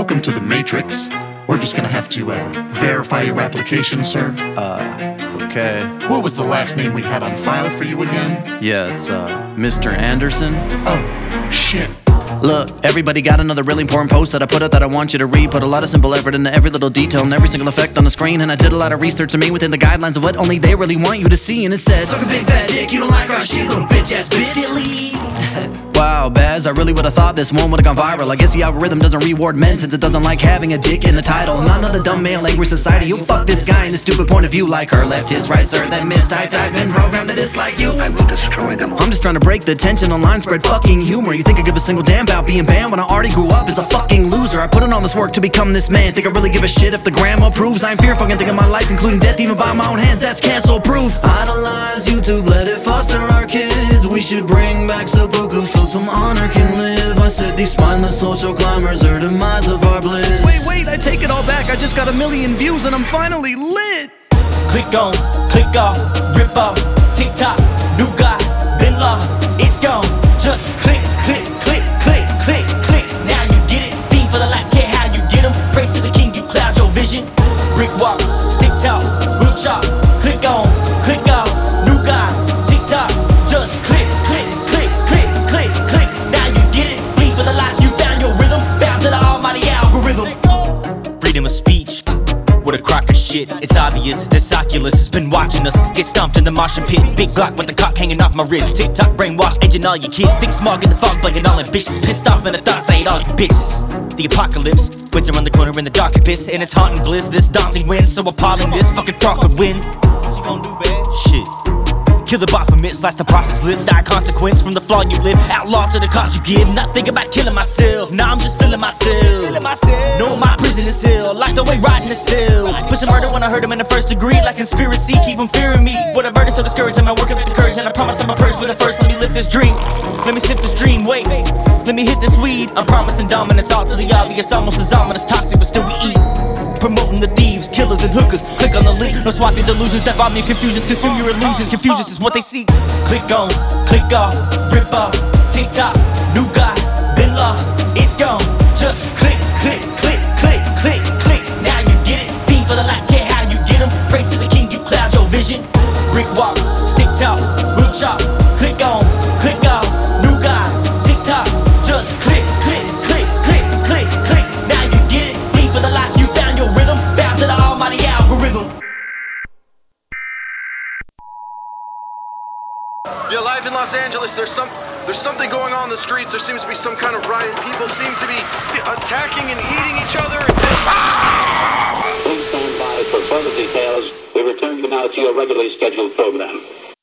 Welcome to the Matrix. We're just gonna have to verify your application, sir. Okay. What was the last name we had on file for you again? Yeah, it's Mr. Anderson. Oh, shit. Look, everybody got another really important post that I put up that I want you to read. Put a lot of simple effort into every little detail and every single effect on the screen. And I did a lot of research to me within the guidelines of what only they really want you to see. And it says, suck a big fat dick, you don't like our shit, little bitch ass bitch. Delete. Wow, Baz, I really would've thought this one would've gone viral. I guess the algorithm doesn't reward men since it doesn't like having a dick in the title. Not another dumb male angry society. You fuck this guy in a stupid point of view like her. Left his right, sir, that mistyped. I've been programmed to dislike you. I will destroy them all. I'm just trying to break the tension online, spread fucking humor. You think I give a single damn about being banned when I already grew up as a fucking loser? I put in all this work to become this man. Think I really give a shit if the gram approves? I'm fear fucking thinking my life, including death, even by my own hands. That's cancel proof. Idolize YouTube, let it foster our kids. We should bring back Seppuku so some honor can live. I said these spineless social climbers are demise of our bliss. Wait, I take it all back. I just got 1 million views and I'm finally lit. Click on, click off, rip off, TikTok, new guy, been lost, it's gone. Just click, click, click, click, click, click. Now you get it. Fiend for the last, care how you get 'em. Praise to the king, you cloud your vision. Brick walk, stick talk, real chop. Click on, click off, new guy, TikTok. Just click, click, click, click, click, click. Now you get it. Fiend for the life, you found your rhythm. Bound to the almighty algorithm. Freedom of speech. What a crock of shit. It's obvious this Oculus has been watching us get stomped in the Martian pit. Big Glock with the cock hanging off my wrist. TikTok brainwash, aging all your kids. Think smog in the fog, blanking all ambitions. Pissed off in the thoughts, I hate all you bitches. The apocalypse, winds around the corner in the dark abyss. And it's haunting bliss, this daunting wind. So appalling, this fucking thought could win. What you gonna do, bad? Shit. Kill the bot from it, slice the prophet's lip. Die consequence from the flaw you live. Outlaw to the cost you give. Not think about killing myself. Nah, I'm just feeling myself. Knowing my prison is hell. Like the way riding the cell. Pushing murder when I heard him in the first degree. Like conspiracy, keep them fearing me. What a burden so discouraged. I'm working with the courage. And I promise I'm a purge. But at first, let me lift this dream. Let me sip this dream. Wait, let me hit this weed. I'm promising dominance. All to the obvious. Almost as ominous. Toxic, but still we eat. Promoting the thieves, killers, and hookers. Click on the link. No swap your delusions. That bomb your confusions. Consume your illusions. Confusions is what they seek. Click on, click off, rip off, TikTok, new guy, been lost, it's gone. Just click, click, click, click, click, click. Now you get it. Fiend for the last, care how you get 'em. Praise to the king, you cloud your vision. Brick walk, stick talk, real chop. Click on, click off, new guy, TikTok. Just click, click, click, click, click, click. Now you get it. Fiend for the life, you found your rhythm. Bound to the almighty algorithm. Yeah, live in Los Angeles, there's something going on in the streets. There seems to be some kind of riot. People seem to be attacking and eating each other. Please stand by for further details. We return you now to your regularly scheduled program.